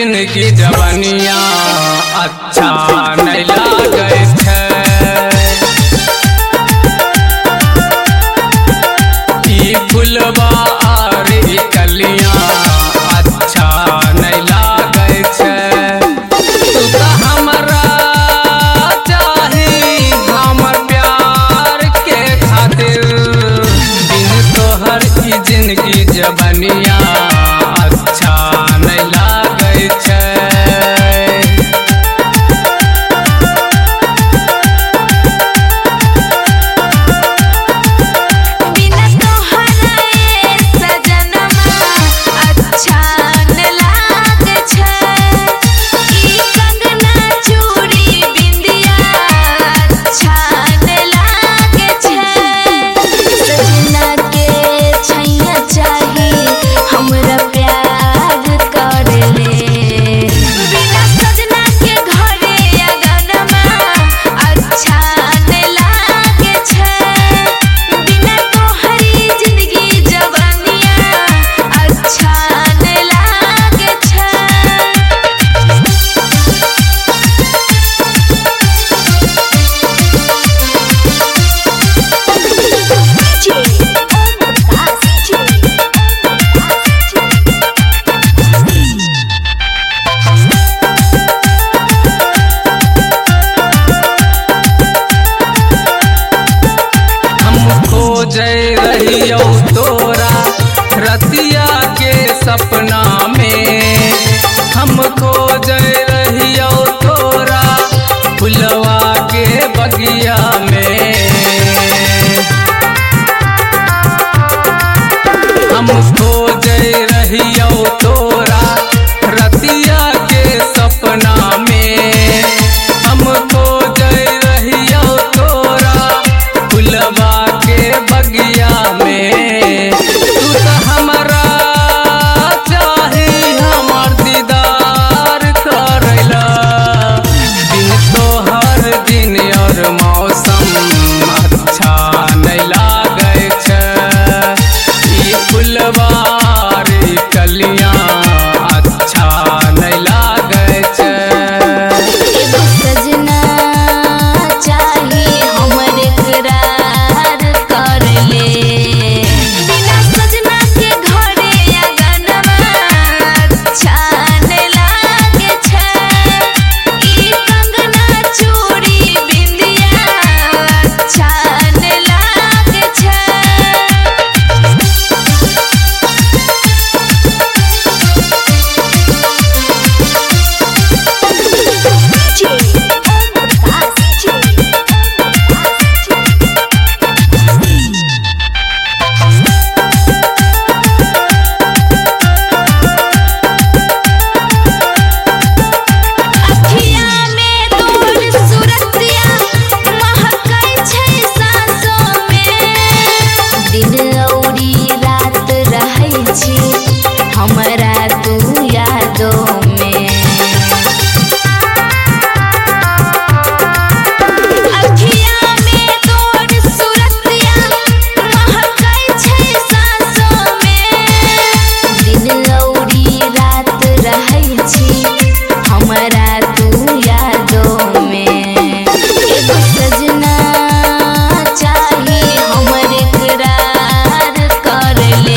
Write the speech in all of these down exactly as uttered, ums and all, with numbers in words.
जिंदगी जवानिया अच्छा नहीं लागे छे। ई फुलवा आर ई कलियां अच्छा नहीं लागे छे। तू तो हमरा चाही हमर प्यार के खातिर, बिन तोहर ई जिंदगी जवानिया अच्छा नहीं लागे छे। जय रहियो तोरा रतिया के सपना में, हमको जय रहियो तोरा फुलवा के बगिया में। हमको जय रहियो तोरा रतिया के सपना में, हमको जय रहियो तोरा फुलवा के बगिया में। तू तो हमरा चाही हमर दीदार करैला, बिन तोहर दिन और मौसम अच्छा नहीं लागे छे। ई फुलवा रे कलियां अच्छा नहीं लागे छे। सजना चाही हमर करार कर ले, बिना सजना के घरे आंगनवा अच्छा नहीं लागे छे। ई कंगना चूड़ी बिंदिया अच्छा नहीं लागे छे। हमरा तू यादों में अखिया में तोर सूरतिया महकै छै सांसों में। दिन औरी रात रहै छी हमरा तू यादों में। एगो सजना चाही हमर करार कर ले,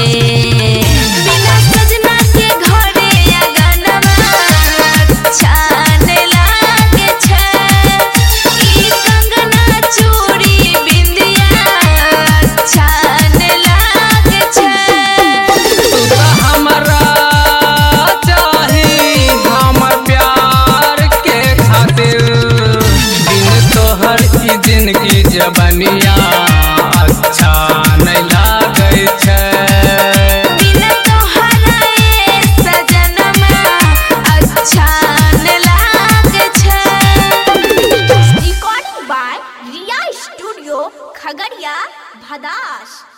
जिंदगी जवानिया अच्छा नहीं लागे छे। बिना तोहरा सजनमा अच्छा नहीं लागे छे। Recording by Riya studio Khagaria Bhadas.